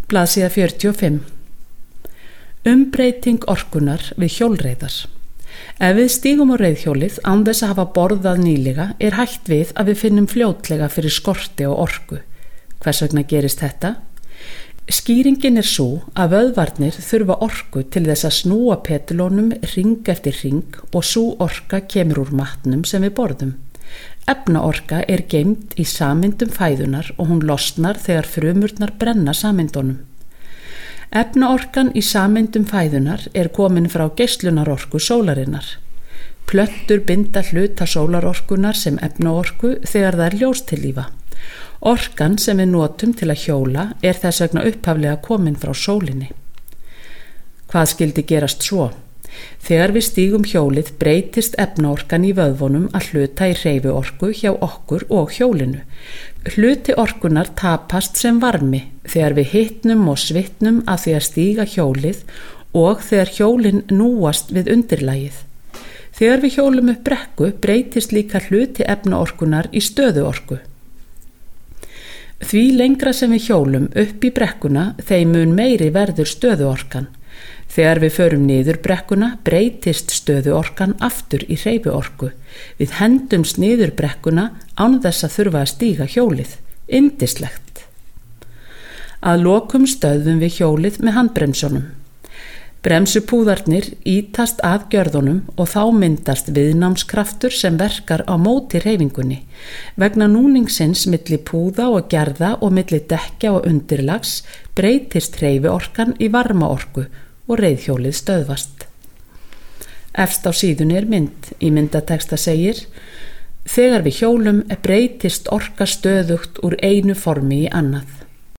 Blaðsíða 45. Umbreyting orkunnar við hjólreiðar. Ef við stígum á reiðhjólið án þess að hafa borðað nýlega hætt við að við finnum fljótlega fyrir skorti og orku. Hvers vegna gerist þetta? Skýringin sú að vöðvarnir þurfa orku til þess að snúa petulónum hring eftir hring og sú orka kemur úr matnum sem við borðum. Efnaorka geymd í sameindum fæðunar og hún losnar þegar frumurnar brenna sameindunum. Efnaorkan í sameindum fæðunar komin frá geislunarorku sólarinnar. Plöntur binda hluta sólarorkunar sem efnaorku þegar það ljóstillífa. Orkan sem við notum til að hjóla þess vegna upphaflega komin frá sólinni. Hvað skyldi gerast svo? Þegar við stígum hjólið breytist efnaorkan í vöðvunum að hluta í hreyfiorku hjá okkur og hjólinu. Hluti orkunar tapast sem varmi þegar við hitnum og svitnum að því að stíga hjólið og þegar hjólin núast við undirlagið. Þegar við hjólum upp brekku breytist líka hluti efnaorkunar í stöðuorku. Því lengra sem við hjólum upp í brekkuna þeim mun meiri verður stöðuorkan. Þegar við förum niður brekkuna breytist stöðuorkan aftur í hreyfiorku. Við hendumst niður brekkuna án þess að þurfa að stíga hjólið. Yndislegt. Að lokum stöðvum við hjólið með handbremsunum. Bremsupúðarnir ítast að gjörðunum og þá myndast viðnámskraftur sem verkar á móti hreyfingunni. Vegna núningsins milli púða og gerða og milli dekkja og undirlags breytist hreyfiorkan í varmaorku og reiðhjólið stöðvast. Efst á síðunni mynd. Í myndateksta segir: Þegar við hjólum breytist orka stöðugt úr einu formi í annað.